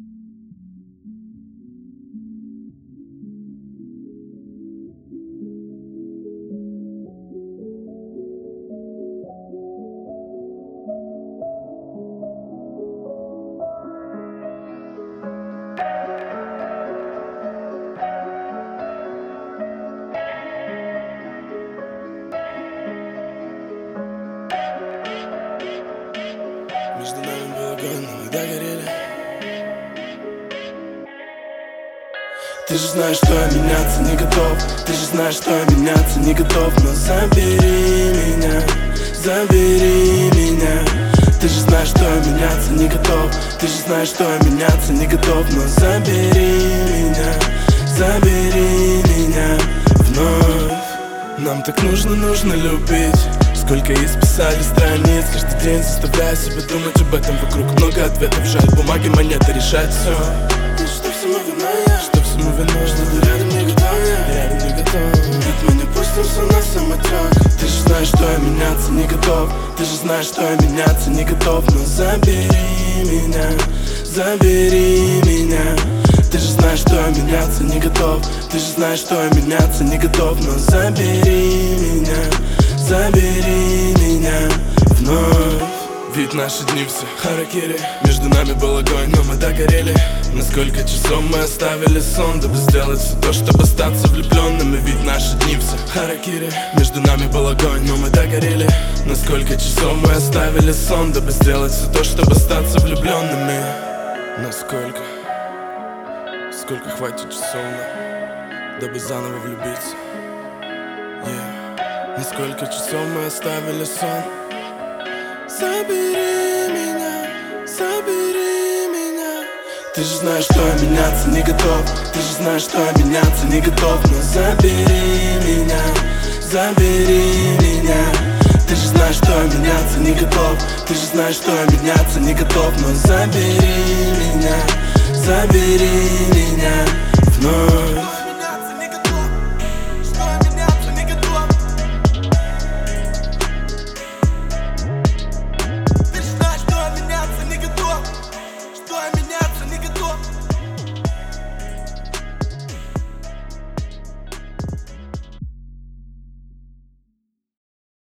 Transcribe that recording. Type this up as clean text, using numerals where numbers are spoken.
Между нами был огонь, но мы догорели. Ты же знаешь, что я меняться не готов. Ты же знаешь, что я меняться не готов. Но забери меня, забери меня. Ты же знаешь, что я меняться не готов. Ты же знаешь, что я меняться не готов. Но забери меня вновь. Нам так нужно любить. Сколько исписали страниц, каждый день заставляя себя думать об этом. Вокруг много ответов, жаль, бумаги, монеты решать все. И что всему виной я, что всему виной, что ты рядом не готов, я рядом не готов. Ведь мы не пустимся на самотек. Ты же знаешь, что я меняться не готов. Ты же знаешь, что я меняться не готов. Но забери меня, забери меня. Ты же знаешь, что я меняться не готов. Ты же знаешь, что я меняться не готов. Но забери меня, забери меня вновь. Ведь наши дни все харакири. Между нами был огонь, но мы догорели. На сколько часов мы оставили сон, дабы сделать все то, чтобы остаться влюбленными. Ведь наши дни все харакири. Между нами был огонь, но мы догорели. На сколько часов мы оставили сон, дабы сделать все то, чтобы остаться влюбленными. Насколько? Сколько хватит часов нам, дабы заново влюбиться? На сколько часов мы оставили сон? Забери меня, забери меня. Ты же знаешь, что я меняться не готов. Ты же знаешь, что я меняться не готов. Но забери меня, забери меня. Ты же знаешь, что я меняться не готов. Ты же знаешь, что я меняться не готов. Но забери меня вновь.